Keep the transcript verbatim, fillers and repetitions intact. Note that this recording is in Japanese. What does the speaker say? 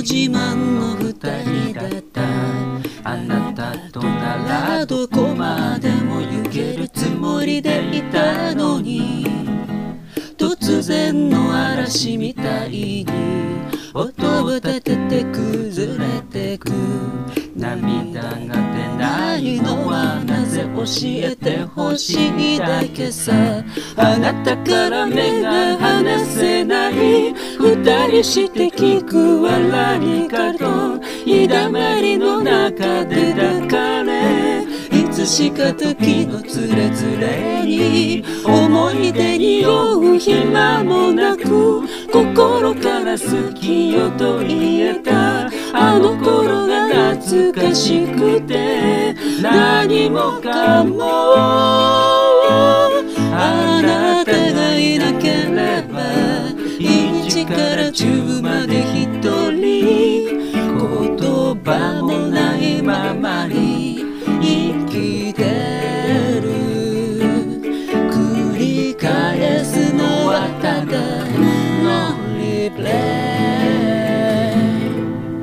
自慢の二人だった。あなたとならどこまでも行けるつもりでいたのに、突然の嵐みたいに音を立てて崩れてく。涙が出ないのはなぜ教えてほしいだけさ。あなたから目が離せない、二人して聞く笑い方、日だまりの中で抱かれ、いつしか時のつれづれに思い出に酔う暇もなく、心から好きよと言えたあの頃が懐かしくて、何もかも